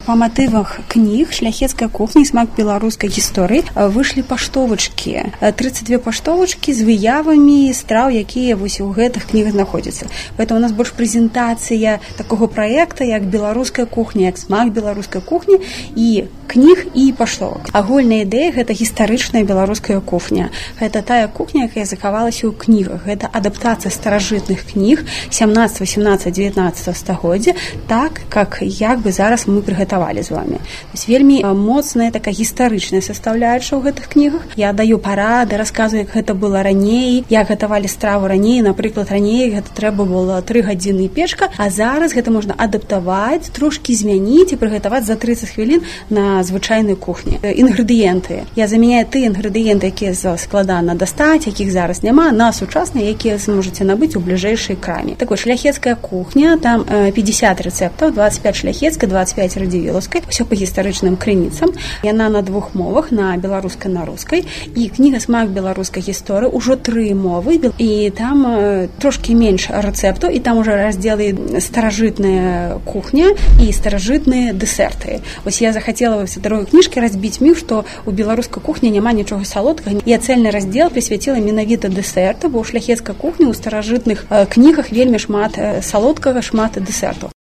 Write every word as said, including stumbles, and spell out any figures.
Па матывах кніг «Шляхецкая кухня» і «Смак беларускай гісторыі» выйшлі паштовачкі. тридцать две паштовачкі з выявамі страў, якія вось у гэтых кнігах знаходзяцца. Поэтому у нас больш прэзентацыя такога праекта, як беларуская кухня, як смак беларускай кухні, і кніг і паштовак. Агульная ідэя – гэта гістарычная беларуская кухня. Гэта тая кухня, якая захавалася ў кнігах. Гэта адаптацыя старажытных кніг сямнадцатого, восемнадцатого, девятнадцатого стагоддзя, так, как як бы зараз мы прыгатавалі з вами. То есть вельмі моцная такая гістарычная составляючая ў гэтых кнігах. Я даю парады, расказваю, як гэта было раней, як гатавалі страву раней. Напрыклад, раней гэта трэба было тры гадзіны печка, а зараз гэта можна адаптаваць, трошкі змяніць і прыгатаваць за тридцать хвілін на звычайнай кухні. Інгрэдыенты. Я замяняю тыя інгрэдыенты, якія складана дастаць, якіх зараз няма, на сучасныя, якія зможаце набыць у бліжэйшай краме. Такой шляхецкая кухня, там пятьдесят рэцэптаў, двадцать пять шляхецкай, двадцать пять радзівілаўскай, усё па гістарычным крыніцам. Яна на двух мовах, на беларускай, на рускай. І кніга «Смак беларускай гісторыі» ужо тры мовы, і там э, трошкі менш рэцэптаў, і там уже раздзелы старажытная кухня і старажытныя дэсерты. Вось я захацела вось дарогай кніжкі разбіць міф, што у беларускай кухні няма нічога салодкага. Я цэльны раздзел прысвяціла менавіта дэсерту, бо ў шляхецкай кухні ў старажытных э, кнігах вельмі шмат э, салодкага, шмат дэсертаў.